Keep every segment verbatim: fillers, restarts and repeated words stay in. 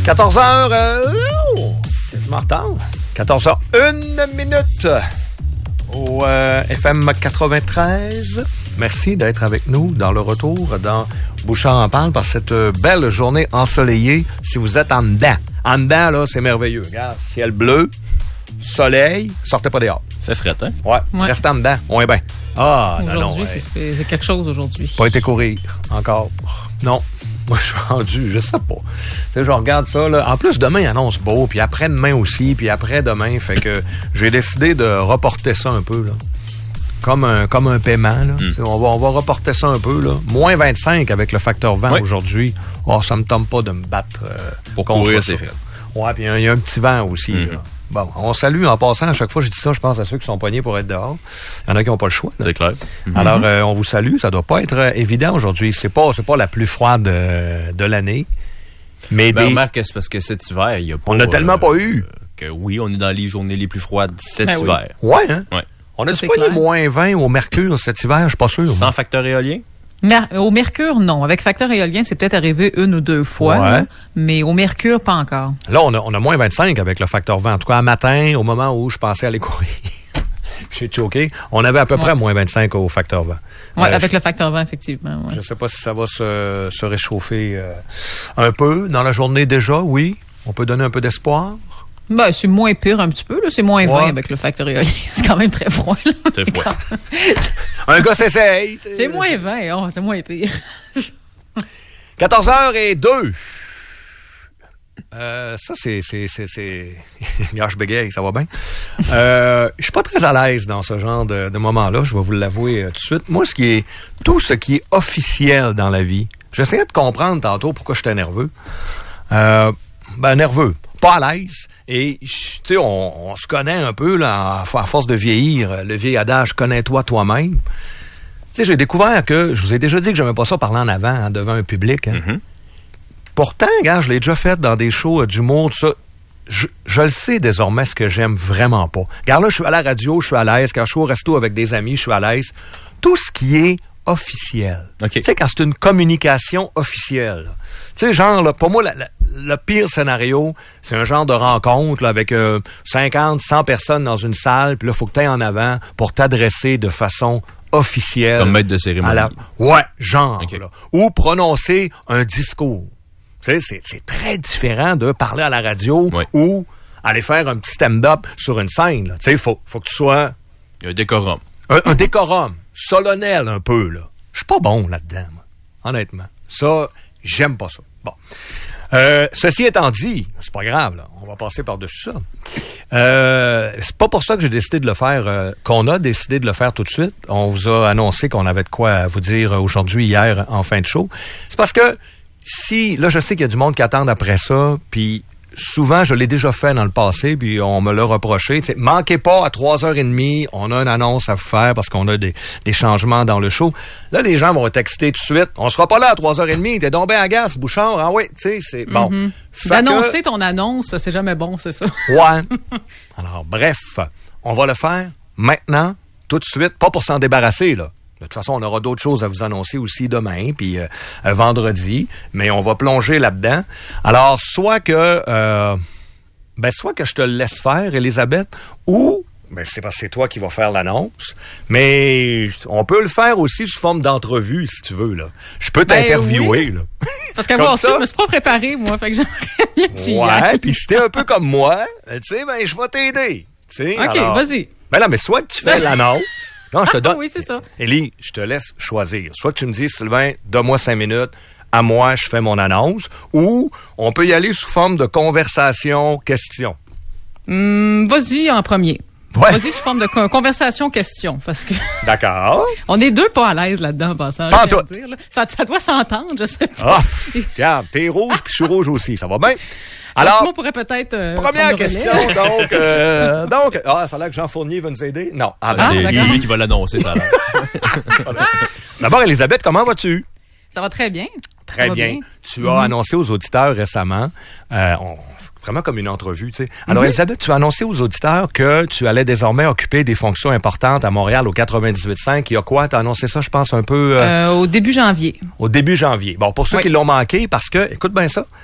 quatorze heures, euh, oh, quasiment en retard. quatorze heures, une minute au euh, F M quatre-vingt-treize. Merci d'être avec nous dans le retour dans Bouchard en parle par cette belle journée ensoleillée. Si vous êtes en dedans, en dedans, là, c'est merveilleux. Regarde, ciel bleu, soleil, sortez pas dehors. Fait fret, hein? Ouais, ouais. Restez en dedans, on est bien. Ah, non, non. Aujourd'hui, Ouais. c'est, c'est quelque chose aujourd'hui. Pas été courir, encore. Non. Moi, je suis rendu, je sais pas. Tu sais, je regarde ça, là. En plus, demain, il annonce beau, puis après-demain aussi, puis après-demain. Fait que j'ai décidé de reporter ça un peu, là. Comme un, comme un paiement, là. Mm. On va, on va reporter ça un peu, là. moins vingt-cinq avec le facteur vent oui. aujourd'hui. Oh, ça me tente pas de me battre euh, pour contre courir, ça. c'est fait. Ouais, puis il y, y a un petit vent aussi, mm-hmm. là. Bon, on salue en passant. À chaque fois, je dis ça, je pense à ceux qui sont poignés pour être dehors. Il y en a qui n'ont pas le choix. Là. C'est clair. Mm-hmm. Alors, euh, on vous salue. Ça doit pas être euh, évident aujourd'hui. C'est pas, c'est pas la plus froide euh, de l'année. Mais ben, des... remarque que c'est parce que cet hiver, il y a pas... On n'a tellement euh, pas eu. Euh, que oui, on est dans les journées les plus froides cet ben hiver. Oui. Ouais, hein? Ouais. On a-tu pas les moins vingt au mercure cet hiver? Je suis pas sûr. Sans moi. facteur éolien? Mer- au mercure, non. Avec facteur éolien, c'est peut-être arrivé une ou deux fois. Ouais. Là, mais au mercure, pas encore. Là, on a, on a moins vingt-cinq avec le facteur vent. En tout cas, un matin, au moment où je pensais aller courir, j'ai choqué, on avait à peu près ouais. moins vingt-cinq au facteur vent. Oui, euh, avec je, le facteur vent, effectivement. Ouais. Je ne sais pas si ça va se, se réchauffer euh, un peu dans la journée déjà, oui. On peut donner un peu d'espoir. Ben, c'est moins pire un petit peu, là. C'est moins vingt ouais. avec le facteur éolien. C'est quand même très froid, là. C'est froid. Un gars s'essaye. C'est moins vingt. Oh, c'est moins pire. quatorze heures zéro deux. Euh, ça, c'est... c'est, c'est, c'est... Gars, je bégaye, ça va bien. Euh, je suis pas très à l'aise dans ce genre de, de moment-là, je vais vous l'avouer euh, tout de suite. Moi, ce qui est... Tout ce qui est officiel dans la vie, j'essayais de comprendre tantôt pourquoi j'étais nerveux. Euh, ben, nerveux. Pas à l'aise. Et, tu sais, on, on se connaît un peu, là, à force de vieillir. Le vieil adage, connais-toi toi-même. Tu sais, j'ai découvert que, je vous ai déjà dit que j'aimais pas ça parler en avant, hein, devant un public. Hein. Mm-hmm. Pourtant, gars, je l'ai déjà fait dans des shows euh, d'humour, tout ça. Je, je le sais désormais ce que j'aime vraiment pas. Regarde, là, je suis à la radio, je suis à l'aise. Quand je suis au resto avec des amis, je suis à l'aise. Tout ce qui est officiel. Okay. Tu sais, quand c'est une communication officielle. Tu sais, genre, là, pour moi, la, la, le pire scénario, c'est un genre de rencontre là, avec euh, cinquante, cent personnes dans une salle, puis là, il faut que tu ailles en avant pour t'adresser de façon officielle. Comme maître de cérémonie. La... Ouais, genre. Okay. Là. Ou prononcer un discours. Tu sais, c'est, c'est très différent de parler à la radio ouais. ou aller faire un petit stand-up sur une scène. Tu sais, il faut, faut que tu sois... Il y a un décorum. Un, un décorum, solennel un peu, là. Je suis pas bon là-dedans, moi, honnêtement. Ça, j'aime pas ça. Bon. Euh, ceci étant dit, c'est pas grave, là. On va passer par-dessus ça. Euh, c'est pas pour ça que j'ai décidé de le faire, euh, qu'on a décidé de le faire tout de suite. On vous a annoncé qu'on avait de quoi vous dire aujourd'hui, hier, en fin de show. C'est parce que si, là, je sais qu'il y a du monde qui attend après ça, puis souvent, je l'ai déjà fait dans le passé, puis on me l'a reproché. T'sais, manquez pas, à trois heures trente, on a une annonce à vous faire parce qu'on a des, des changements dans le show. Là, les gens vont texter tout de suite. On sera pas là à trois heures trente, t'es tombé à gaz, Bouchard. Ah oui, tu sais, c'est bon. Mm-hmm. D'annoncer que... ton annonce, c'est jamais bon, c'est ça. Ouais. Alors, bref, on va le faire maintenant, tout de suite, pas pour s'en débarrasser, là. De toute façon, on aura d'autres choses à vous annoncer aussi demain, puis euh, euh, vendredi, mais on va plonger là-dedans. Alors, soit que, euh, ben, soit que je te le laisse faire, Elisabeth, ou, ben, c'est parce que c'est toi qui vas faire l'annonce, mais on peut le faire aussi sous forme d'entrevue, si tu veux, là. Je peux t'interviewer, ben, oui. là. Parce qu'à voir ça, je me suis pas préparé, moi, fait que j'aimerais bien que tu y Ouais, puis si t'es un peu comme moi, tu sais, ben, je vais t'aider. T'sais, OK, alors, vas-y. Ben là, mais soit que tu fais l'annonce. Non, je te donne. Oui, c'est ça. Élie, je te laisse choisir. Soit que tu me dis, Sylvain, donne-moi cinq minutes, à moi, je fais mon annonce, ou on peut y aller sous forme de conversation, question. Hum, vas-y en premier. Ouais. Vas-y sous forme de conversation, question. Parce que. D'accord. On est deux pas à l'aise là-dedans, en passant. Pas tout. Dire, là. Ça, ça doit s'entendre, je sais pas. Ah, regarde, t'es rouge, puis je suis rouge aussi. Ça va bien? Alors, on pourrait peut-être. Euh, première question, donc, euh, donc, ah, ça a l'air que Jean Fournier va nous aider? Non. Ah, ben, ah, c'est lui qui va l'annoncer, ça a l'air. D'abord, Elisabeth, comment vas-tu? Ça va très bien. Très bien. bien. Tu as mm-hmm. annoncé aux auditeurs récemment, euh, on, vraiment comme une entrevue, tu sais. Alors, mm-hmm. Elisabeth, tu as annoncé aux auditeurs que tu allais désormais occuper des fonctions importantes à Montréal au quatre-vingt-dix-huit cinq. Il y a quoi? Tu as annoncé ça, je pense, un peu... Euh, euh, au début janvier. Au début janvier. Bon, pour ceux oui. qui l'ont manqué, parce que, écoute bien ça,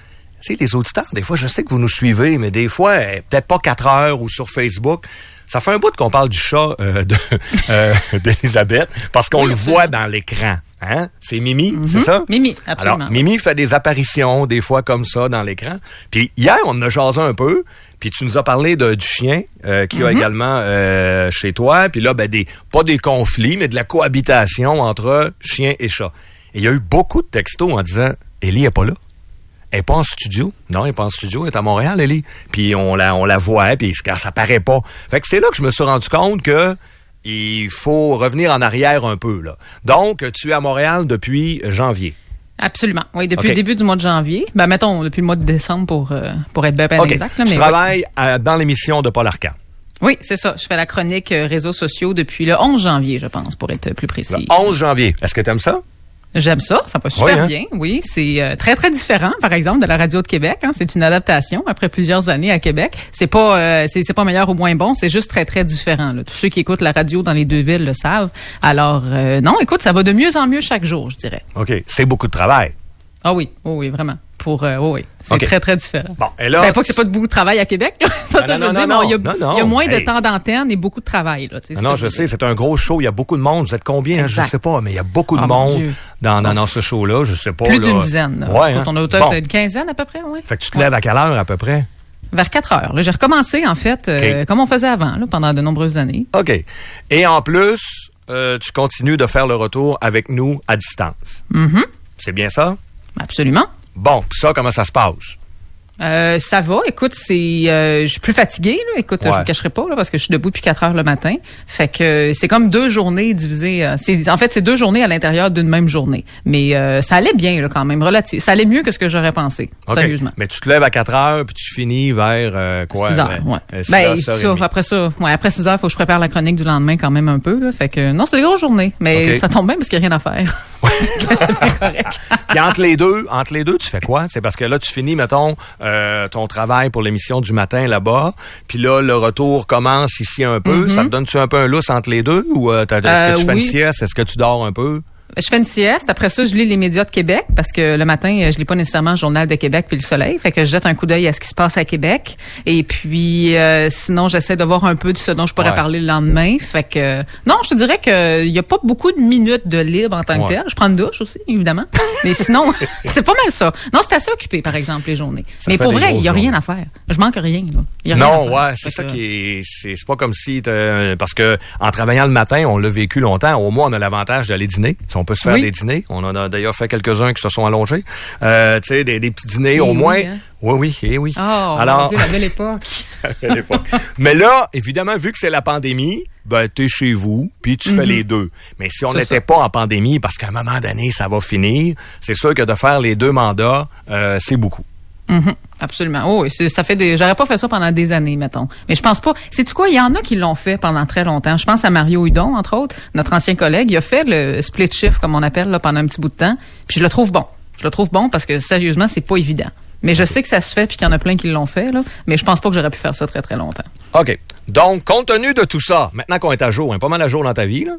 sais, les auditeurs, des fois, je sais que vous nous suivez, mais des fois, euh, peut-être pas quatre heures ou sur Facebook. Ça fait un bout qu'on parle du chat euh, de, euh, d'Élisabeth, parce qu'on oui, le voit dans l'écran. Hein? C'est Mimi, mm-hmm. c'est ça? Mimi, absolument. Alors, Mimi fait des apparitions, des fois comme ça, dans l'écran. Puis hier, on en a jasé un peu, puis tu nous as parlé de, du chien euh, qu'il y a mm-hmm. également euh, chez toi. Puis là, ben des pas des conflits, mais de la cohabitation entre chien et chat. Et il y a eu beaucoup de textos en disant « Élie n'est pas là. Elle n'est pas en studio. Non, elle n'est pas en studio. Elle est à Montréal, Élie. Puis on la, on la voit, puis ça paraît pas. » Fait que c'est là que je me suis rendu compte que il faut revenir en arrière un peu, là. Donc, tu es à Montréal depuis janvier. Absolument. Oui, depuis okay. le début du mois de janvier. Ben, mettons, depuis le mois de décembre pour, euh, pour être bien, bien okay. exact. Là, tu mais travailles oui. à, dans l'émission de Paul Arcand. Oui, c'est ça. Je fais la chronique euh, réseaux sociaux depuis le onze janvier, je pense, pour être plus précis. Le onze janvier. Est-ce que tu aimes ça? J'aime ça, ça va super oui, hein? bien. Oui, c'est euh, très très différent, par exemple, de la radio de Québec. Hein. C'est une adaptation après plusieurs années à Québec. C'est pas euh, c'est, c'est pas meilleur ou moins bon, c'est juste très très différent. Là. Tous ceux qui écoutent la radio dans les deux villes le savent. Alors euh, non, écoute, ça va de mieux en mieux chaque jour, je dirais. Ok, c'est beaucoup de travail. Ah oui, oh oui, vraiment. Pour euh, oh oui, c'est okay. très très différent. Bon, et là, ben, pas que c'est pas de beaucoup de travail à Québec, là. C'est pas non, ça que non, je veux non, dire, mais il y a, non, non, il y a moins hey. de temps d'antenne et beaucoup de travail là. Non, non je sais, c'est un gros show, il y a beaucoup de monde. Vous êtes combien? Exact. Je sais pas, mais il y a beaucoup de oh, monde dans, dans, dans ce show-là. Je sais pas. Plus là. d'une dizaine. Là. Ouais, hein? Quand on a autant bon. une quinzaine à peu près, oui. Fait que tu te lèves ouais. à quelle heure à peu près? Vers quatre heures. Là, j'ai recommencé, en fait, okay. euh, comme on faisait avant, là, pendant de nombreuses années. OK. Et en plus, euh, tu continues de faire le retour avec nous à distance. Mm-hmm. C'est bien ça? Absolument. Bon, puis ça, comment ça se passe? Euh, ça va. Écoute, c'est, euh, je suis plus fatiguée, là. Écoute, ouais. je vous cacherai pas, là, parce que je suis debout depuis quatre heures le matin. Fait que c'est comme deux journées divisées. Euh, c'est, en fait, c'est deux journées à l'intérieur d'une même journée. Mais euh, ça allait bien, là, quand même, relatif. Ça allait mieux que ce que j'aurais pensé, okay. sérieusement. Mais tu te lèves à quatre heures puis tu finis vers euh, quoi? six heures, ouais. Euh, six ben, heures, ça, après ça, ouais, après six heures, il faut que je prépare la chronique du lendemain quand même un peu, là. Fait que non, c'est des grosses journées, mais okay. ça tombe bien parce qu'il n'y a rien à faire. C'est bien correct. Puis entre les deux, entre les deux, tu fais quoi? C'est parce que là, tu finis, mettons, euh, ton travail pour l'émission du matin là-bas, puis là, le retour commence ici un peu. Mm-hmm. Ça te donne-tu un peu un lousse entre les deux? Ou euh, est-ce euh, que tu fais oui. une sieste? Est-ce que tu dors un peu? Je fais une sieste. Après ça, je lis les médias de Québec parce que le matin, je lis pas nécessairement le Journal de Québec puis Le Soleil. Fait que je jette un coup d'œil à ce qui se passe à Québec. Et puis, euh, sinon, j'essaie de voir un peu de ce dont je pourrais ouais. parler le lendemain. Fait que, non, je te dirais qu'il y a pas beaucoup de minutes de libre en tant que ouais. tel. Je prends une douche aussi, évidemment. Mais sinon, c'est pas mal ça. Non, c'est assez occupé, par exemple, les journées. Ça Mais pour vrai, il y a rien à faire. Je manque rien, là. Y a non, rien ouais, c'est ça que... qui est, c'est, c'est pas comme si, parce que en travaillant le matin, on l'a vécu longtemps. Au moins, on a l'avantage d'aller dîner. Si on peut se faire oui. des dîners. On en a d'ailleurs fait quelques-uns qui se sont allongés. Euh, tu sais, des, des petits dîners, et au oui, moins. Hein? Oui, oui, et oui. Oh, alors, mon Dieu, la belle époque. La belle époque. Mais là, évidemment, vu que c'est la pandémie, ben, t'es chez vous, puis tu mm-hmm. fais les deux. Mais si on n'était pas en pandémie, parce qu'à un moment donné, ça va finir, c'est sûr que de faire les deux mandats, euh, c'est beaucoup. Mm-hmm. Absolument. Oh, c'est, ça fait des. J'aurais pas fait ça pendant des années, mettons. Mais je pense pas. Sais-tu quoi? Il y en a qui l'ont fait pendant très longtemps. Je pense à Mario Hudon, entre autres, notre ancien collègue. Il a fait le split shift, comme on appelle, là, pendant un petit bout de temps. Puis je le trouve bon. Je le trouve bon parce que sérieusement, c'est pas évident. Mais je sais que ça se fait puis qu'il y en a plein qui l'ont fait, là. Mais je pense pas que j'aurais pu faire ça très, très longtemps. OK. Donc, compte tenu de tout ça, maintenant qu'on est à jour, hein, pas mal à jour dans ta vie, là?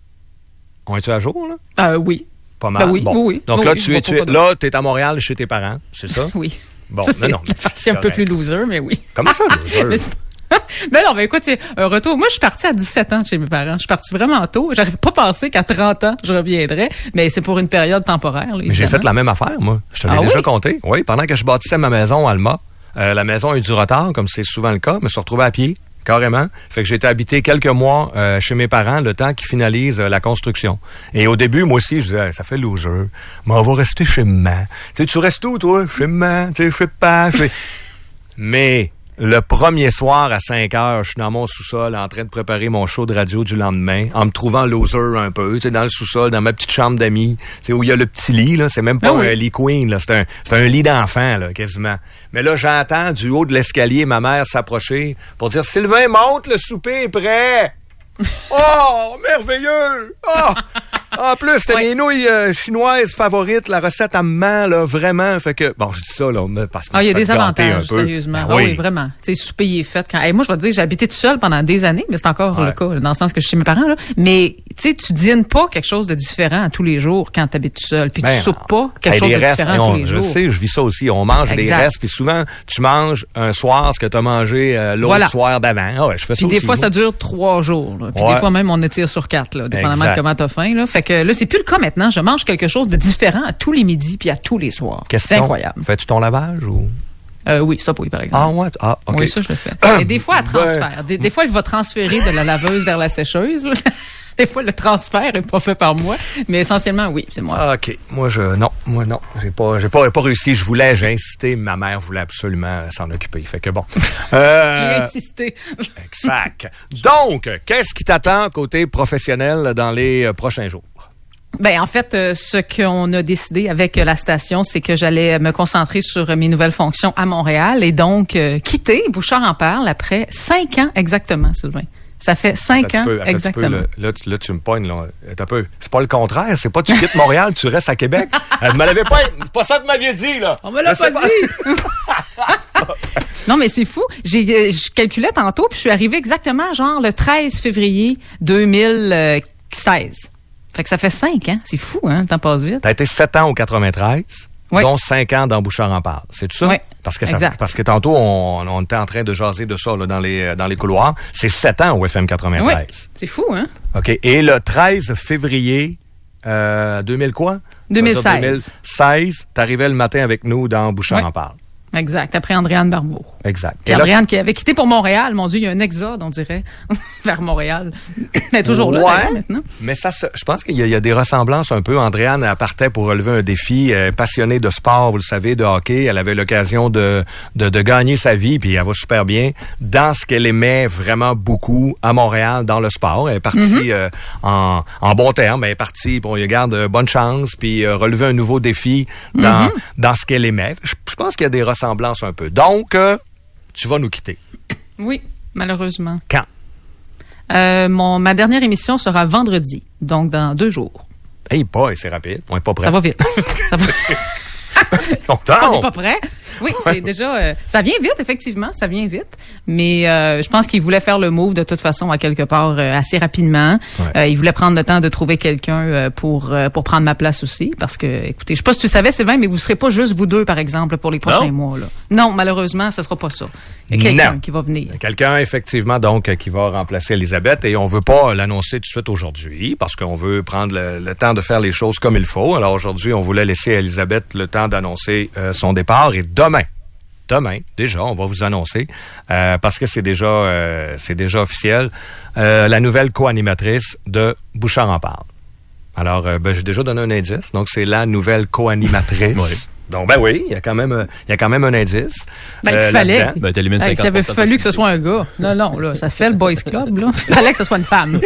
On est-tu à jour, là? Euh, oui. Pas mal. Ben oui, bon. oui, oui. Donc oui, là, oui, tu es, tu es, là, t'es à Montréal chez tes parents, c'est ça? Oui. Bon, ça, c'est non, non. la partie un peu plus loser, mais oui. Comment ça, loser? mais, mais non, mais écoute, c'est un retour. Moi, je suis partie à dix-sept ans de chez mes parents. Je suis partie vraiment tôt. J'aurais pas pensé qu'à trente ans, je reviendrais, mais c'est pour une période temporaire. Là, mais j'ai fait la même affaire, moi. Je te l'ai ah, déjà oui? compté. Oui, pendant que je bâtissais ma maison à Alma, euh, la maison a eu du retard, comme c'est souvent le cas, mais je me suis retrouvé à pied. Carrément. Fait que j'ai été habité quelques mois euh, chez mes parents, le temps qu'ils finalisent euh, la construction. Et au début, moi aussi, je disais, ça fait loser. Mais on va rester chez maman. Tu sais, tu restes où, toi? Chez maman. Tu sais, je sais pas. Chez... Mais le premier soir, à cinq heures, je suis dans mon sous-sol en train de préparer mon show de radio du lendemain, en me trouvant loser un peu, tu sais, dans le sous-sol, dans ma petite chambre d'amis, tu sais, où il y a le petit lit, là. C'est même pas ah oui. un lit queen, là. C'est un, c'est un lit d'enfant, là, quasiment. Mais là, j'entends du haut de l'escalier ma mère s'approcher pour dire « Sylvain, monte, le souper est prêt! » Oh, merveilleux! Oh! En plus, c'était oui. mes nouilles euh, chinoises favorites, la recette à maman, là, vraiment. Fait que, bon, je dis ça, là, parce que ah, il y a des avantages, sérieusement. Ben, oui. oui, vraiment. Tu sais, souper est fait. Quand... Hey, moi, je vais te dire, j'ai habité tout seul pendant des années, mais c'est encore ouais. le cas, dans le sens que je suis chez mes parents, là. Mais, tu tu sais, tu dînes pas quelque chose de différent à tous les jours quand tu habites tout seul. Puis ben, tu soupes pas quelque hey, chose de restes, différent on, tous les je jours. Je sais, je vis ça aussi. On mange exact. Des restes. Puis souvent, tu manges un soir ce que tu as mangé euh, l'autre voilà. soir d'avant. Ah ouais, je fais ça puis aussi. Des fois, moi. Ça dure trois jours. Là. Puis ouais. des fois même, on étire sur quatre, là, dépendamment exact. De comment tu as faim. Là. Fait que là, c'est plus le cas maintenant. Je mange quelque chose de différent à tous les midis puis à tous les soirs. Question, c'est incroyable. Fais-tu ton lavage ou... Euh, oui, ça oui, par exemple. Ah ouais, ah, ok. Oui, ça je le fais. Et des fois, elle transfère. Des, des fois, elle va transférer de la laveuse vers la sécheuse. Là. Des fois, le transfert est pas fait par moi, mais essentiellement, oui, c'est moi. Ah, ok, moi je non, moi non, j'ai pas, j'ai pas, pas réussi. Je voulais, j'ai insisté, ma mère voulait absolument s'en occuper. Fait que bon. Euh, j'ai insisté. Exact. Donc, qu'est-ce qui t'attend côté professionnel dans les prochains jours? Ben en fait, euh, ce qu'on a décidé avec euh, la station, c'est que j'allais me concentrer sur euh, mes nouvelles fonctions à Montréal et donc euh, quitter Bouchard en parle après cinq ans exactement, Sylvain. Ça fait cinq ans peu, exactement. Peu, là, là, tu, là, tu me pognes. Là, un peu. C'est pas le contraire. C'est pas tu quittes Montréal, tu restes à Québec. Elle me l'avait pas. C'est pas ça que vous m'aviez dit là. On me l'a pas, pas dit. Non mais c'est fou. J'ai, je calculais tantôt puis je suis arrivée exactement genre le treize février deux mille seize. Fait que ça fait cinq ans. C'est fou, hein? Le temps passe vite. T'as été sept ans au quatre-vingt-treize, oui. dont cinq ans dans Bouchard en parle. C'est tout ça? Oui. Parce que, ça, parce que tantôt, on, on était en train de jaser de ça là, dans, les, dans les couloirs. C'est sept ans au F M quatre-vingt-treize. Oui. C'est fou, hein? OK. Et le treize février euh, deux mille quoi? deux mille seize. deux mille seize, t'arrivais le matin avec nous dans Bouchard oui. en parle. Exact. Après Andréane Barbeau. Exact. Puis Andréane qui avait quitté pour Montréal. Mon Dieu, il y a un exode, on dirait, vers Montréal. Elle est toujours ouais, là, maintenant. Mais ça, je pense qu'il y a, il y a des ressemblances un peu. Andréane, elle partait pour relever un défi. Elle est passionnée de sport, vous le savez, de hockey. Elle avait l'occasion de, de, de gagner sa vie, puis elle va super bien dans ce qu'elle aimait vraiment beaucoup à Montréal, dans le sport. Elle est partie mm-hmm. euh, en, en bon terme. Elle est partie, bon, il garde euh, bonne chance, puis euh, relever un nouveau défi dans, mm-hmm. dans ce qu'elle aimait. Je, je pense qu'il y a des ressemblances un peu. Donc, euh, tu vas nous quitter. Oui, malheureusement. Quand? Euh, mon, ma dernière émission sera vendredi, donc dans deux jours. Hey boy, c'est rapide. On n'est pas prêt. Ça va vite. Ça va... On n'est pas prêt. Oui, c'est déjà... Euh, ça vient vite, effectivement, ça vient vite. Mais euh, je pense qu'il voulait faire le move de toute façon à quelque part euh, assez rapidement. Ouais. Euh, il voulait prendre le temps de trouver quelqu'un euh, pour euh, pour prendre ma place aussi. Parce que, écoutez, je sais pas si tu savais, Sylvain, mais vous serez pas juste vous deux, par exemple, pour les prochains non. mois. Là. Non, malheureusement, ça sera pas ça. Il y a quelqu'un non. qui va venir. Quelqu'un, effectivement, donc, qui va remplacer Elisabeth. Et on veut pas l'annoncer tout de suite aujourd'hui parce qu'on veut prendre le, le temps de faire les choses comme il faut. Alors aujourd'hui, on voulait laisser à Elisabeth le temps d'annoncer euh, son départ. Et demain, demain, déjà, on va vous annoncer, euh, parce que c'est déjà euh, c'est déjà officiel, euh, la nouvelle co-animatrice de Bouchard en parle. Alors, euh, ben, j'ai déjà donné un indice. Donc, c'est la nouvelle co-animatrice. Oui. Donc, ben oui, il y a quand même, il y a quand même un indice. Ben, euh, il fallait. Ben, t'élimines cinquante pour cent. Hey, ça avait fallu que ce soit un gars. Non, non, là, ça fait le Boys Club, là. Il fallait que ce soit une femme.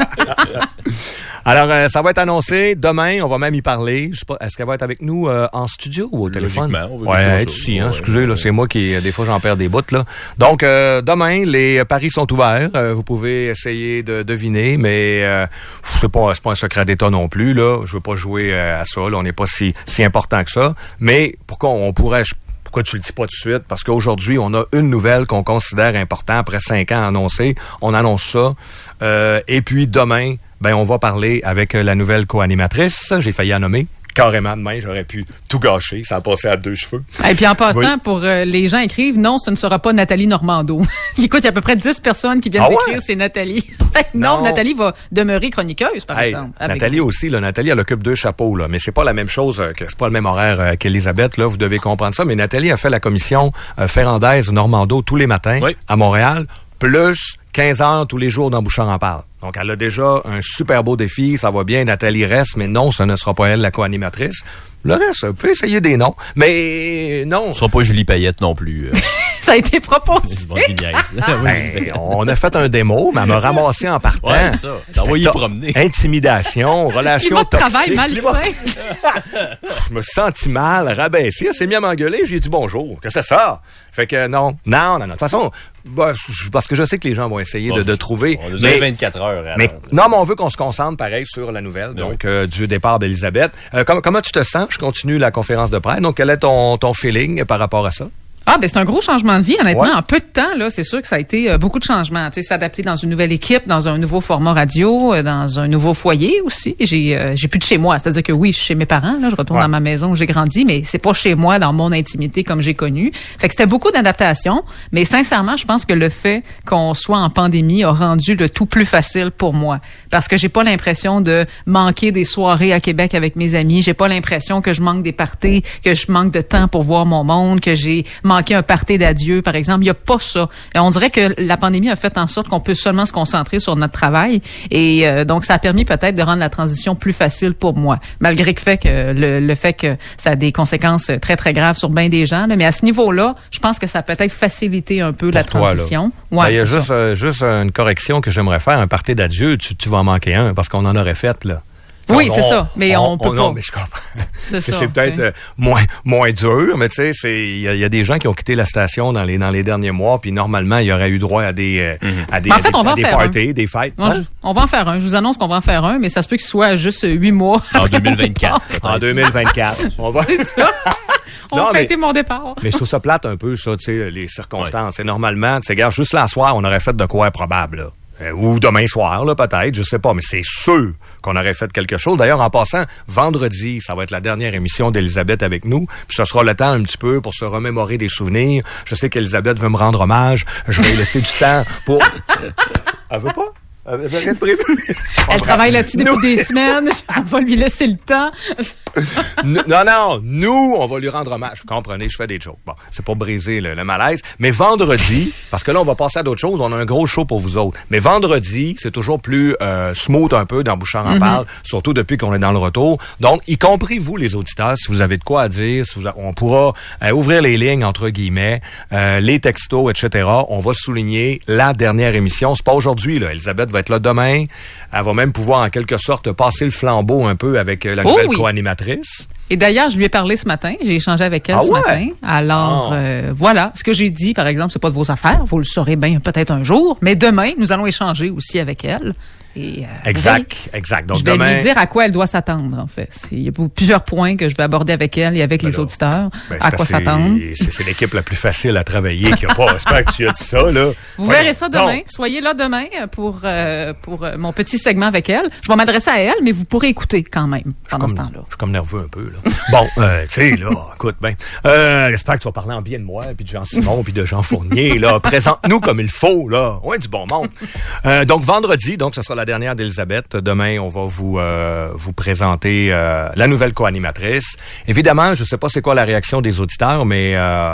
Alors, euh, ça va être annoncé demain. On va même y parler. Je sais pas, est-ce qu'elle va être avec nous euh, en studio ou au téléphone? On veut ouais, être ici. Hein, ouais, excusez, là, c'est moi qui, des fois, j'en perds des bouts. Là. Donc, euh, demain, les paris sont ouverts. Euh, vous pouvez essayer de deviner, mais euh, c'est pas, c'est pas un secret d'État non plus. Là, je veux pas jouer euh, à ça. Là. On n'est pas si, si important que ça. Mais pourquoi on pourrait... Pourquoi tu le dis pas tout de suite? Parce qu'aujourd'hui, on a une nouvelle qu'on considère importante après cinq ans annoncée. On annonce ça. Euh, et puis demain, ben on va parler avec la nouvelle co-animatrice. J'ai failli la nommer. Carrément, demain, j'aurais pu tout gâcher. Ça a passé à deux cheveux. Et puis en passant, oui. pour euh, les gens écrivent, non, ce ne sera pas Nathalie Normando. Écoute, il y a à peu près dix personnes qui viennent ah ouais? d'écrire, c'est Nathalie. non, non, Nathalie va demeurer chroniqueuse, par hey, exemple. Nathalie vous. aussi, là, Nathalie, elle occupe deux chapeaux, là, mais c'est pas la même chose, que c'est pas le même horaire euh, qu'Elisabeth, là, vous devez comprendre ça. Mais Nathalie a fait la commission euh, Ferrandaise-Normando tous les matins oui. à Montréal, plus quinze heures tous les jours dans Bouchard en parle. Donc, elle a déjà un super beau défi. Ça va bien. Nathalie reste, mais non, ce ne sera pas elle, la co-animatrice. Le reste, vous pouvez essayer des noms. Mais non. Ce sera pas Julie Payette non plus. Euh. Ça a été proposé. ben, on a fait un démo, mais elle m'a ramassé en partant. Ouais, c'est ça. T'as envoyé promener. Intimidation, relation toxique. Travail malsain. Je me suis senti mal, rabaissé. Elle s'est mis à m'engueuler. J'ai dit bonjour. Qu'est-ce que c'est ça? Fait que non, non, non, non. De toute façon, bah, parce que je sais que les gens vont essayer bon, de, de trouver. On nous a vingt-quatre heures. Mais, non, mais on veut qu'on se concentre pareil sur la nouvelle, donc oui. euh, du départ d'Elisabeth. Euh, comment, comment tu te sens? Je continue la conférence de presse. Donc, quel est ton, ton feeling par rapport à ça? Ah, ben c'est un gros changement de vie, honnêtement. Ouais. En peu de temps, là, c'est sûr que ça a été euh, beaucoup de changements. Tu sais, s'adapter dans une nouvelle équipe, dans un nouveau format radio, euh, dans un nouveau foyer aussi. J'ai euh, j'ai plus de chez moi. C'est-à-dire que oui, je suis chez mes parents, là, je retourne ouais. dans ma maison où j'ai grandi, mais c'est pas chez moi, dans mon intimité comme j'ai connu. Fait que c'était beaucoup d'adaptation, mais sincèrement, je pense que le fait qu'on soit en pandémie a rendu le tout plus facile pour moi. Parce que j'ai pas l'impression de manquer des soirées à Québec avec mes amis. J'ai pas l'impression que je manque des parties, que je manque de temps pour voir mon monde, que j'ai manqué un party d'adieu, par exemple. Il y a pas ça. Et on dirait que la pandémie a fait en sorte qu'on peut seulement se concentrer sur notre travail. Et euh, donc, ça a permis peut-être de rendre la transition plus facile pour moi. Malgré le fait que le, le fait que ça a des conséquences très, très graves sur bien des gens. Là. Mais à ce niveau-là, je pense que ça a peut-être facilité un peu pour la toi, transition. Ouais, ben, il y a juste, euh, juste une correction que j'aimerais faire. Un party d'adieu, tu, tu vas en manquer un parce qu'on en aurait fait, là. Oui, on, c'est ça, mais on, on peut on, pas. Non, mais je comprends. C'est, ça, c'est peut-être euh, moins moins dur, mais tu sais, c'est il y, y a des gens qui ont quitté la station dans les dans les derniers mois, puis normalement, il y aurait eu droit à des euh, mm-hmm. à des, ben en fait, à des, on va à des faire parties, un. des fêtes. Moi, je, on va en faire un. Je vous annonce qu'on va en faire un, mais ça se peut qu'il soit juste huit mois. En deux mille vingt-quatre. En deux mille vingt-quatre. On va. C'est ça. On non, va fêter mon départ. Mais je trouve ça plate un peu, ça, tu sais, les circonstances. Ouais. Et normalement, tu sais, regarde, juste là, soir, on aurait fait de quoi probable, là. Euh, ou demain soir, là, peut-être, je sais pas, mais c'est sûr qu'on aurait fait quelque chose. D'ailleurs, en passant, vendredi, ça va être la dernière émission d'Élisabeth avec nous. Puis ce sera le temps un petit peu pour se remémorer des souvenirs. Je sais qu'Élisabeth veut me rendre hommage. Je vais laisser du temps pour... Elle veut pas? Elle veut rien de prévu. Elle travaille là-dessus depuis nous... des semaines. On va lui laisser le temps. non, non, nous, on va lui rendre hommage. Vous comprenez, je fais des jokes. Bon, c'est pour briser le, le malaise. Mais vendredi, parce que là, on va passer à d'autres choses. On a un gros show pour vous autres. Mais vendredi, c'est toujours plus euh, smooth un peu dans Bouchard en mm-hmm. parle, surtout depuis qu'on est dans le retour. Donc, y compris vous, les auditeurs, si vous avez de quoi à dire, si vous a... on pourra euh, ouvrir les lignes, entre guillemets, euh, les textos, et cetera. On va souligner la dernière émission. C'est pas aujourd'hui, là. Elisabeth va être là demain. Elle va même pouvoir, en quelque sorte, passer le flambeau un peu avec la nouvelle oh oui. co-animatrice. Et d'ailleurs, je lui ai parlé ce matin. J'ai échangé avec elle ah ce ouais? matin. Alors, oh. euh, voilà. Ce que j'ai dit, par exemple, c'est pas de vos affaires. Vous le saurez bien peut-être un jour. Mais demain, nous allons échanger aussi avec elle. Et, euh, exact, voyez, exact. Donc je vais demain... lui dire à quoi elle doit s'attendre, en fait. C'est, il y a plusieurs points que je vais aborder avec elle et avec ben les là, auditeurs. Ben à quoi assez, s'attendre. C'est, c'est l'équipe la plus facile à travailler qu'il n'y a pas. J'espère que tu as dit ça, là. Vous ouais, verrez ça demain. Donc. Soyez là demain pour, euh, pour euh, mon petit segment avec elle. Je vais m'adresser à elle, mais vous pourrez écouter quand même pendant comme, ce temps-là. Je suis comme nerveux un peu, là. Bon, euh, tu sais, là, écoute, ben, euh, j'espère que tu vas parler en bien de moi, puis de Jean-Simon, puis de Jean Fournier, là. Présente-nous comme il faut, là. Ouais, du bon monde. Euh, donc, vendredi, donc, ce sera la dernière d'Élisabeth. Demain, on va vous euh, vous présenter euh, la nouvelle co-animatrice. Évidemment, je ne sais pas c'est quoi la réaction des auditeurs, mais euh,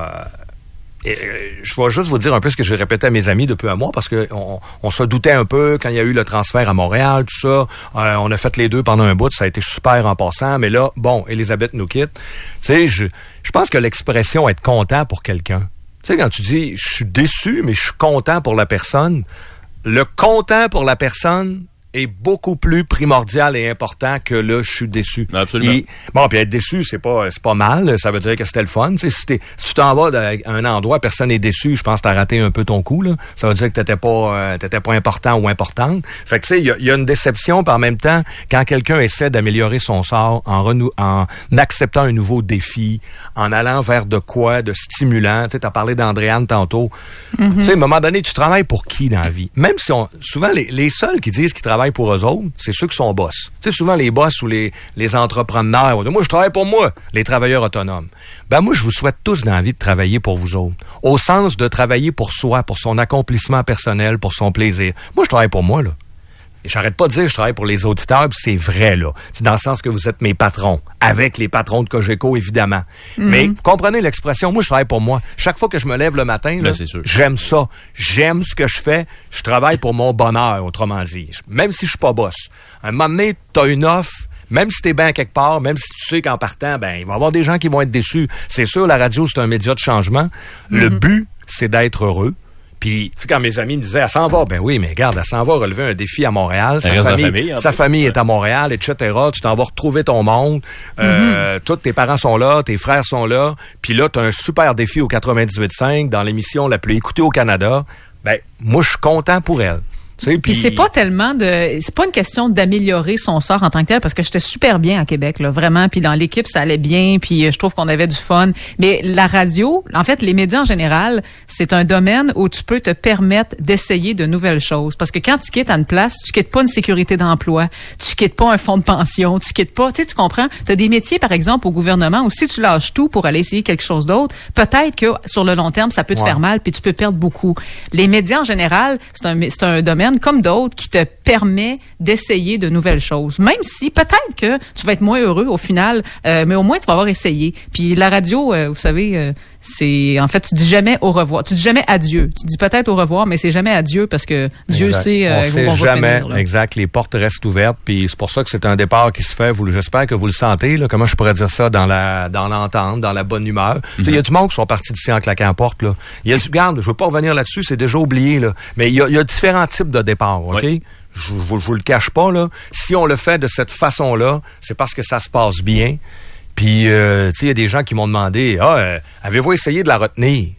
et, je vais juste vous dire un peu ce que j'ai répété à mes amis depuis un mois, parce que on, on se doutait un peu quand il y a eu le transfert à Montréal, tout ça. Euh, on a fait les deux pendant un bout, ça a été super en passant. Mais là, bon, Élisabeth nous quitte. Tu sais, je, je pense que l'expression être content pour quelqu'un, tu sais, quand tu dis je suis déçu, mais je suis content pour la personne, le content pour la personne est beaucoup plus primordial et important que là, je suis déçu. Absolument. Et, bon, puis être déçu, c'est pas c'est pas mal. Ça veut dire que c'était le fun. Tu sais, si, t'es, si tu t'en vas à un endroit, personne n'est déçu, je pense que t'as raté un peu ton coup, là. Ça veut dire que t'étais pas euh, t'étais pas important ou importante. Fait que tu sais, il y a, y a une déception, puis en même temps, quand quelqu'un essaie d'améliorer son sort en renou- en acceptant un nouveau défi, en allant vers de quoi, de stimulant. Tu sais, t'as parlé d'Andréane tantôt. Mm-hmm. Tu sais, à un moment donné, tu travailles pour qui dans la vie? Même si on souvent les, les seuls qui disent qu'ils travaillent pour eux autres, c'est ceux qui sont boss. Tu sais, souvent les boss ou les, les entrepreneurs, moi je travaille pour moi, les travailleurs autonomes. Ben moi je vous souhaite tous d'envie de travailler pour vous autres, au sens de travailler pour soi, pour son accomplissement personnel, pour son plaisir. Moi je travaille pour moi, là. Et j'arrête pas de dire que je travaille pour les auditeurs, puis c'est vrai, là. C'est dans le sens que vous êtes mes patrons, avec les patrons de Cogeco, évidemment. Mm-hmm. Mais vous comprenez l'expression, moi, je travaille pour moi. Chaque fois que je me lève le matin, là, ben, j'aime ça. J'aime ce que je fais. Je travaille pour mon bonheur, autrement dit. Même si je suis pas boss. À un moment donné, t'as une offre, même si t'es bien quelque part, même si tu sais qu'en partant, ben, il va y avoir des gens qui vont être déçus. C'est sûr, la radio, c'est un média de changement. Mm-hmm. Le but, c'est d'être heureux. Puis, quand mes amis me disaient, elle s'en va, ben oui, mais regarde, elle s'en va relever un défi à Montréal. Sa famille, famille, sa famille est à Montréal, et cetera. Tu t'en vas retrouver ton monde. Euh, mm-hmm. Tous tes parents sont là, tes frères sont là. Puis là, tu as un super défi au quatre-vingt-dix-huit virgule cinq dans l'émission la plus écoutée au Canada. Ben, moi, je suis content pour elle. Puis pis c'est pas tellement de, c'est pas une question d'améliorer son sort en tant que tel, parce que j'étais super bien à Québec, là, vraiment. Puis dans l'équipe, ça allait bien. Puis je trouve qu'on avait du fun. Mais la radio, en fait, les médias en général, c'est un domaine où tu peux te permettre d'essayer de nouvelles choses. Parce que quand tu quittes à une place, tu quittes pas une sécurité d'emploi, tu quittes pas un fonds de pension, tu quittes pas, tu sais, tu comprends? T'as des métiers, par exemple, au gouvernement où si tu lâches tout pour aller essayer quelque chose d'autre, peut-être que sur le long terme, ça peut te ouais. faire mal, puis tu peux perdre beaucoup. Les médias en général, c'est un, c'est un domaine comme d'autres qui te permet d'essayer de nouvelles choses. Même si peut-être que tu vas être moins heureux au final, euh, mais au moins tu vas avoir essayé. Puis la radio, euh, vous savez, euh, c'est en fait tu dis jamais au revoir, tu dis jamais adieu. Tu dis peut-être au revoir, mais c'est jamais adieu parce que Dieu exact. sait euh, on où sait on va jamais, finir. Là. Exact, les portes restent ouvertes, puis c'est pour ça que c'est un départ qui se fait. Vous, j'espère que vous le sentez. Là, comment je pourrais dire ça dans la dans l'entente, dans la bonne humeur. Mm-hmm. Tu sais, il y a du monde qui sont partis d'ici en claquant la porte. Là, il y a du garde. Je veux pas revenir là-dessus, c'est déjà oublié là. Mais il y a, il y a différents types de départs, ok? Oui. Je, je, je vous le cache pas là. Si on le fait de cette façon-là, c'est parce que ça se passe bien. Puis, euh, tu sais, il y a des gens qui m'ont demandé, ah, euh, avez-vous essayé de la retenir?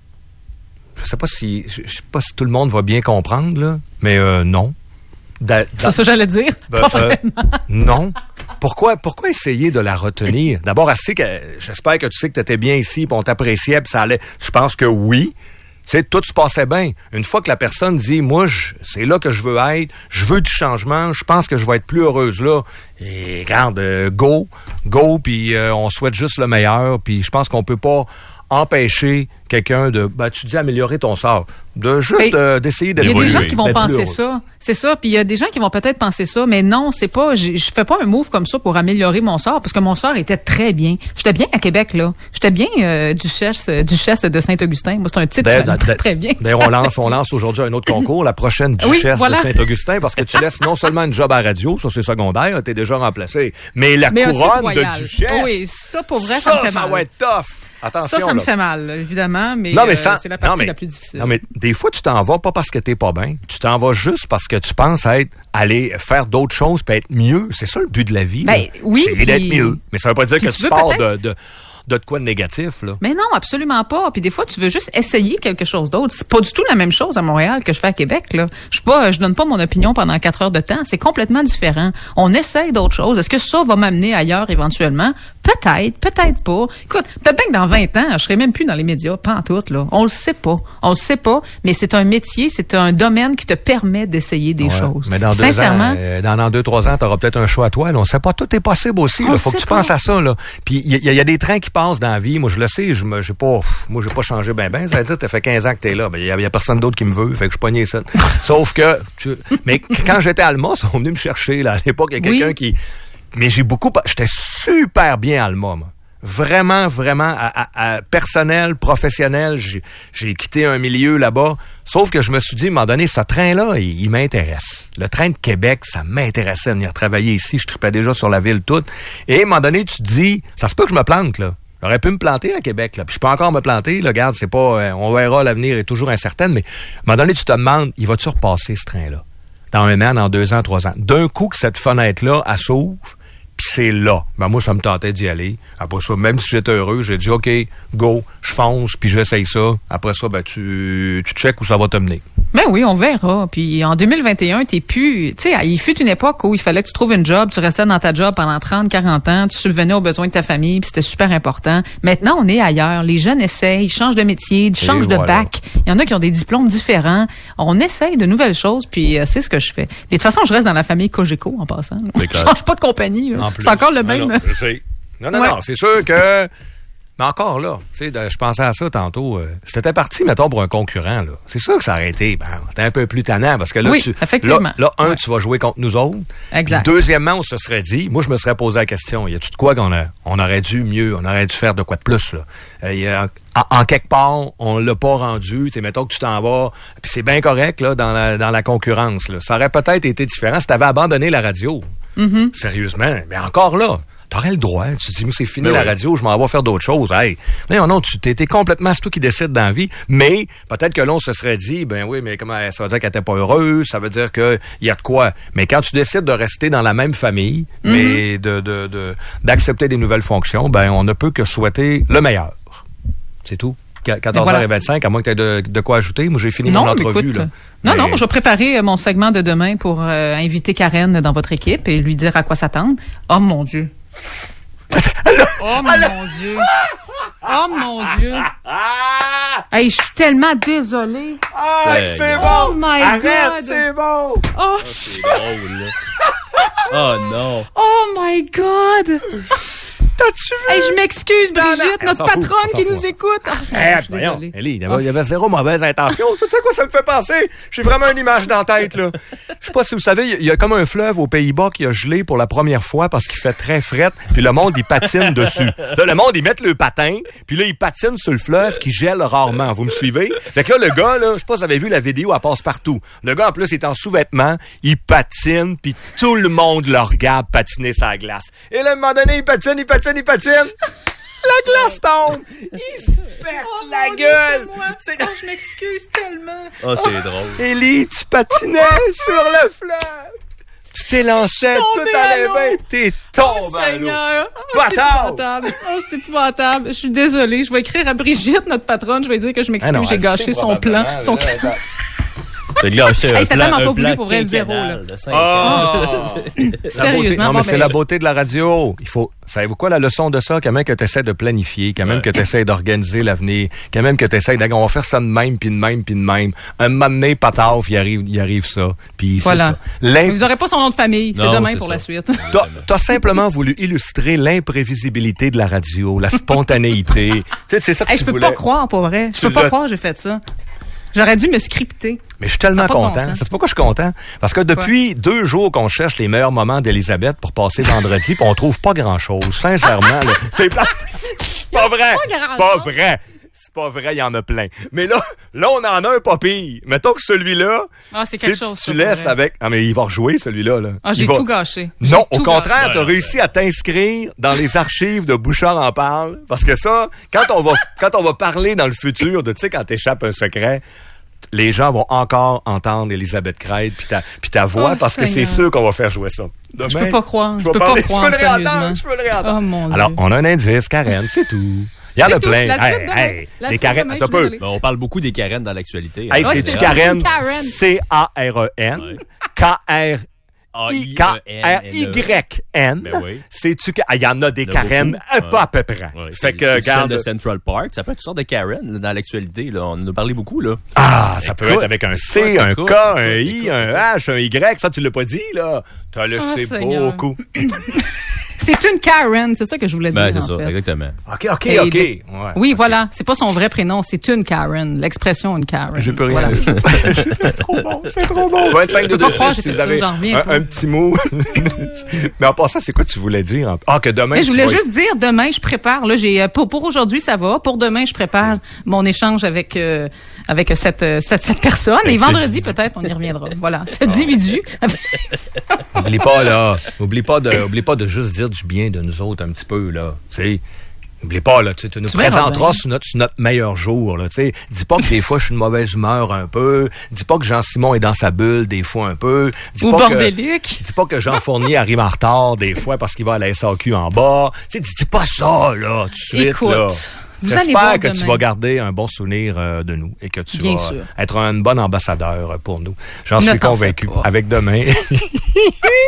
Je sais pas si, je sais pas si tout le monde va bien comprendre, là, mais euh, non. Da, da, c'est ça que j'allais dire. Ben, pas euh, vraiment. Non. Pourquoi, pourquoi essayer de la retenir? D'abord, assez que, j'espère que tu sais que tu étais bien ici, puis on t'appréciait, puis ça allait. Je pense que oui. Tu sais, tout se passait bien. Une fois que la personne dit, moi, je, c'est là que je veux être, je veux du changement, je pense que je vais être plus heureuse là. Et regarde, euh, go, go, puis euh, on souhaite juste le meilleur, puis je pense qu'on peut pas empêcher quelqu'un de, ben, tu dis améliorer ton sort, de juste euh, d'essayer d'être. Il y a des gens qui vont d'être penser ça, c'est ça. Puis il y a des gens qui vont peut-être penser ça, mais non, c'est pas. Je fais pas un move comme ça pour améliorer mon sort, parce que mon sort était très bien. J'étais bien à Québec là. J'étais bien euh, duchesse, duchesse de Saint-Augustin. Moi, c'est un titre d'ailleurs, très, très bien. D'ailleurs, on lance, on lance aujourd'hui un autre concours, la prochaine duchesse oui, voilà. de Saint-Augustin, parce que tu laisses non seulement une job à la radio, ça c'est secondaire, t'es déjà remplacé, mais la mais couronne de duchesse. Oui, ça pour vrai, ça, ça me fait ça mal. va être tough. Attention, ça, ça me là. fait mal, évidemment, mais, non, mais ça, euh, c'est la partie non, mais, la plus difficile. Non, mais des fois, tu t'en vas pas parce que t'es pas bien. Tu t'en vas juste parce que tu penses être, aller faire d'autres choses puis être mieux. C'est ça le but de la vie. Ben, là. oui. C'est pis, d'être mieux. Mais ça veut pas dire que tu, tu pars de, de, de quoi de négatif, là. Mais non, absolument pas. Puis des fois, tu veux juste essayer quelque chose d'autre. C'est pas du tout la même chose à Montréal que je fais à Québec, là. Je suis pas, je donne pas mon opinion pendant quatre heures de temps. C'est complètement différent. On essaye d'autres choses. Est-ce que ça va m'amener ailleurs éventuellement? Peut-être, peut-être pas. Écoute, peut-être bien que dans vingt ans, je serai même plus dans les médias, pas en tout, là. On le sait pas. On le sait pas, mais c'est un métier, c'est un domaine qui te permet d'essayer des ouais, choses. Mais dans Sincèrement, deux ans, euh, dans, dans deux, trois ans, t'auras peut-être un choix à toi, là. On sait pas, tout est possible aussi, là. Faut que tu pas. penses à ça, là. Puis, il y, y, y a des trains qui passent dans la vie. Moi, je le sais, je me, j'ai pas, moi, j'ai pas changé ben ben. Ça veut dire, t'as fait quinze ans que t'es là. Ben, il y, y a personne d'autre qui me veut. Fait que je pognais ça. Sauf que, tu, mais quand j'étais à Alma, ils sont venus me chercher, là. À l'époque, il y a quelqu'un oui. qui, mais j'ai beaucoup, j'étais super bien à Alma, moi. Vraiment, vraiment, à, à, à personnel, professionnel, j'ai, j'ai quitté un milieu là-bas. Sauf que je me suis dit, à un moment donné, ce train-là, il, il m'intéresse. Le train de Québec, ça m'intéressait de venir travailler ici. Je tripais déjà sur la ville toute. Et à un moment donné, tu te dis, ça se peut que je me plante, là. J'aurais pu me planter à Québec, là. Puis je peux encore me planter, là. Regarde, c'est pas, euh, on verra, l'avenir est toujours incertain. Mais à un moment donné, tu te demandes, il va-tu repasser ce train-là? Dans un an, dans deux ans, trois ans. D'un coup que cette fenêtre-là, elle s'ouvre, puis c'est là. Ben moi, ça me tentait d'y aller. Après ça, même si j'étais heureux, j'ai dit, OK, go, je fonce, puis j'essaye ça. Après ça, ben tu, tu checkes où ça va te mener. Ben oui, on verra. Puis en deux mille vingt et un, t'es plus... Tu sais, il fut une époque où il fallait que tu trouves une job, tu restais dans ta job pendant trente, quarante ans, tu subvenais aux besoins de ta famille, puis c'était super important. Maintenant, on est ailleurs. Les jeunes essayent, ils changent de métier, ils changent de voilà. bac. Il y en a qui ont des diplômes différents. On essaye de nouvelles choses, puis euh, c'est ce que je fais. Mais de toute façon, je reste dans la famille Cogeco, en passant. Je change pas de compagnie. Là. C'est encore le même. Non, non, je sais. Non, non, ouais. non, c'est sûr que... Mais encore là, tu sais, je pensais à ça tantôt. Euh, si t'étais parti, mettons, pour un concurrent, là, c'est sûr que ça aurait été, ben, c'était un peu plus tannant, parce que là, oui, tu, effectivement. là, là un, ouais. tu vas jouer contre nous autres. Exact. Deuxièmement, on se serait dit, moi, je me serais posé la question, y a-tu de quoi qu'on a, on aurait dû mieux, on aurait dû faire de quoi de plus, là? Euh, y a, en, en quelque part, on l'a pas rendu, tu sais, mettons que tu t'en vas, puis c'est bien correct, là, dans la, dans la concurrence, là. Ça aurait peut-être été différent si t'avais abandonné la radio. Mm-hmm. Sérieusement. Mais encore là. T'aurais le droit. Tu te dis, moi, c'est fini mais la oui. radio, je m'en vais faire d'autres choses. Hey. Mais non, non, tu t'es, t'es complètement, c'est toi qui décides dans la vie. Mais peut-être que l'on se serait dit, ben oui, mais comment ça veut dire qu'elle était pas heureuse, ça veut dire qu'il y a de quoi. Mais quand tu décides de rester dans la même famille, mm-hmm. mais de, de, de, d'accepter des nouvelles fonctions, ben on ne peut que souhaiter le meilleur. C'est tout. quatorze heures vingt-cinq, à moins que tu aies de, de quoi ajouter. Moi, j'ai fini non, mon entrevue. Écoute, là. Non, mais... non, je vais préparer mon segment de demain pour euh, inviter Karen dans votre équipe et lui dire à quoi s'attendre. Oh mon Dieu. Oh mon Dieu. Oh mon Dieu. Hey, je suis tellement désolée. Ah, c'est, c'est bon. Oh my Arrête, God. c'est bon. Oh, C'est drôle, là. Oh non. oh my God. T'as-tu vu? Hey, je m'excuse, Non, non, Brigitte, on notre s'en fout, patronne on s'en qui fout, nous on s'en écoute. Ah, Eh, je suis voyons, désolée. Ellie, il y avait, il y avait zéro mauvaise intention. Tu sais quoi ça me fait penser? J'ai vraiment une image dans la tête, là. Je sais pas si vous savez, il y, a- il y a comme un fleuve aux Pays-Bas qui a gelé pour la première fois parce qu'il fait très fret, puis le monde, il patine dessus. Là, le monde, ils mettent le patin, puis là, ils patinent sur le fleuve qui gèle rarement. Vous me suivez? Fait que là, le gars, là, je sais pas si vous avez vu la vidéo, elle passe partout. Le gars, en plus, est en sous-vêtements, il patine, puis tout le monde le regarde patiner sa glace. Et là, à un moment donné, il patine, il patine, il patine. La glace tombe! Il se pète Oh, la mon Dieu, gueule! c'est moi. C'est- Oh, je m'excuse tellement. Oh, c'est drôle. Élie, tu patinais sur le fleuve! Tu t'es lancé, tombé tout à allait l'eau. bien, t'es Oh, tombé à l'eau! Seigneur. Oh, c'est Bâtard. épouvantable. Oh, c'est épouvantable. Je suis désolée. Je vais écrire à Brigitte, notre patronne. Je vais dire que je m'excuse. Ah non, J'ai elle gâché sait son plan. probablement, Son... là, C'est gâché un Hey, c'est plan- tellement un pas voulu plan pour elle, zéro, quinquennal là. de cinq Oh! ans. La beauté- Sérieusement. non, bon, mais c'est ben, la beauté de la radio. Il faut, savez-vous quoi, la leçon de ça? Quand même que tu essaies de planifier, quand même Ouais. que tu essaies d'organiser l'avenir, quand même que tu essaies de, on va faire ça de même, puis de même, puis de même. Un moment donné, pataf, il arrive, il arrive ça. Puis c'est Voilà. ça. L'im- Vous n'aurez pas son nom de famille. C'est Non, demain c'est pour ça. la suite. T'as, t'as simplement voulu illustrer l'imprévisibilité de la radio, la spontanéité. Tu sais, c'est ça que Hey, tu je peux voulais. pas croire, pour vrai. Je Tu peux pas l'as- croire que j'ai fait ça. J'aurais dû me scripter. Mais je suis tellement Ça a pas de bon content. sens. C'est pourquoi je suis content. Parce que depuis deux jours qu'on cherche les meilleurs moments d'Elisabeth pour passer vendredi, puis on trouve pas grand-chose. Sincèrement, là. C'est plat. C'est pas vrai. pas C'est pas grand-chose. vrai. C'est pas vrai, il y en a plein. Mais là, là, on en a un pas pire. Mettons que celui-là, Ah, c'est tu quelque sais, chose. tu ça, pour laisses vrai. avec... Ah, mais il va rejouer, celui-là, là. Ah, j'ai Il va- tout gâché. J'ai Non, au tout contraire, gâché. t'as réussi à t'inscrire dans les archives de Bouchard en parle. Parce que ça, quand on va, quand on va parler dans le futur de, tu sais, quand t'échappes un secret, les gens vont encore entendre Elisabeth Craig puis ta, puis ta voix Oh, parce que c'est Seigneur. sûr qu'on va faire jouer ça. Demain, Je peux pas croire. Je vais peux parler- pas croire, Je peux le réentendre, sérieusement. je peux le réentendre. Oh, mon Dieu. Alors, on a un indice, Karen, c'est tout. Il y en C'est a tout. plein. La suite Hey, demain. hey, La des suite Karen, demain, attends un je suis peu. désolée. Ben, on parle beaucoup des Karen dans l'actualité. Hey, hein. Ouais, c'est-tu c'est Karen? une Karen. C A R E N. Ouais. K R I K R Y N. Ben oui. C'est-tu que... Ah, il y en a des Il y en a Karen, beaucoup. euh, pas Ouais. à peu près. Ouais. Fait que, Celle regarde... de Central Park, ça peut être toutes sortes de Karen là, dans l'actualité. Là. On en a parlé beaucoup. Là. Ah, ça peut Écoute, être avec un C, écoute, un écoute, K, un écoute, I, écoute, un H, un Y. Ça, tu l'as pas dit, là. T'as le Oh, C Seigneur. beaucoup. C'est une Karen, c'est ça que je voulais Ben, dire. c'est en ça, fait. exactement. OK, OK, Et OK. de- Ouais, Oui, OK. voilà. C'est pas son vrai prénom, c'est une Karen. L'expression une Karen. Je peux rien Voilà. dire. C'est trop bon, c'est trop bon. vingt-cinq de peux pas deux croire six, que si vous c'est ça, avez j'en reviens un, pas. un petit mot. Mais en passant, c'est quoi tu voulais dire? en- Ah, que demain, Mais je tu voulais vas- juste dire, demain, je prépare. Là, j'ai euh, pour, pour aujourd'hui, ça va. Pour demain, je prépare mon échange avec euh, avec cette, euh, cette cette personne. Avec Et ce vendredi, individu. peut-être, on y reviendra. Voilà, ce individu. Oublie pas, là. Oublie pas de, oublie pas de juste dire du bien de nous autres un petit peu, là. Tu sais. Oublie pas, là, tu sais, tu nous Tu verras présenteras bien. sur notre, sur notre meilleur jour, là, tu sais. Dis pas que des fois, je suis de mauvaise humeur un peu. Dis pas que Jean-Simon est dans sa bulle des fois un peu. Dis Ou pas que, bordélique. dis pas que Jean Fournier arrive en retard des fois parce qu'il va à la S A Q en bas. Tu sais, dis, dis pas ça, là, tout de suite, Écoute, là. vous allez J'espère voir que tu demain. vas garder un bon souvenir euh, de nous et que tu Bien vas sûr. être un bon ambassadeur pour nous. J'en Ne suis t'en convaincu. fais pas. Avec demain.